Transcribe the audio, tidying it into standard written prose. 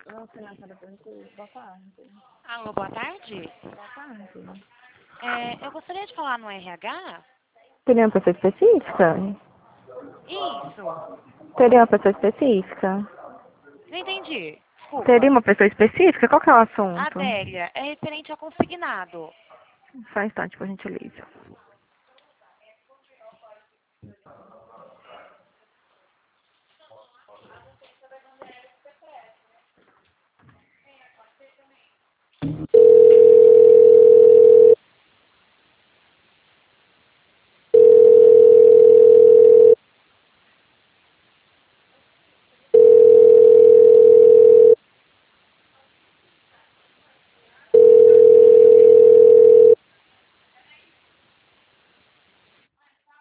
Nossa, na cara boa tarde. Alô, boa tarde. Boa tarde. Eu gostaria de falar no RH. Teria uma pessoa específica? Isso. Teria uma pessoa específica? Não entendi. Desculpa. Teria uma pessoa específica? Qual que é o assunto? Adélia, é referente ao consignado. Só um instante, por gentileza.